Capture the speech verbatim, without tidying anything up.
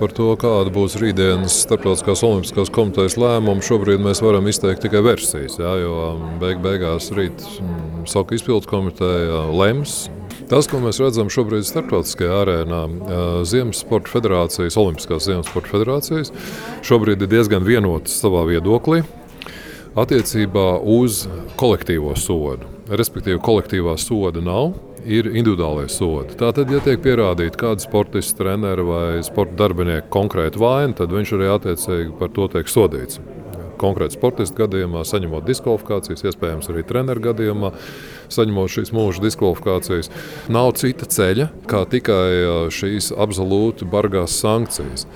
par to, kāda būs rītdienas Starptautiskās olimpiskās komitejas lēmuma, šobrīd mēs varam izteikt tikai versijas, jā, jo beig beigās rīt Soka izpildu komiteja lems. Tas, ko mēs redzam šobrīd starptautiskajā arēnā, Ziemas sporta federācijas, Olimpiskās Ziemas sporta federācijas, šobrīd ir diezgan vienotas savā viedoklī attiecībā uz kolektīvo sodu. Respektīvi, kolektīvā soda nav, ir individuālai sodi. Tātad, ja tiek pierādīta kāda sportists, treneri vai sporta darbinieki konkrēti vaina, tad viņš arī attiecīgi par to tiek sodīts. Konkrēti sportistu gadījumā saņemot diskvalifikācijas, iespējams arī treneru gadījumā saņemot šīs mūža diskvalifikācijas. Nav cita ceļa, kā tikai šīs absolūti bargās sankcijas.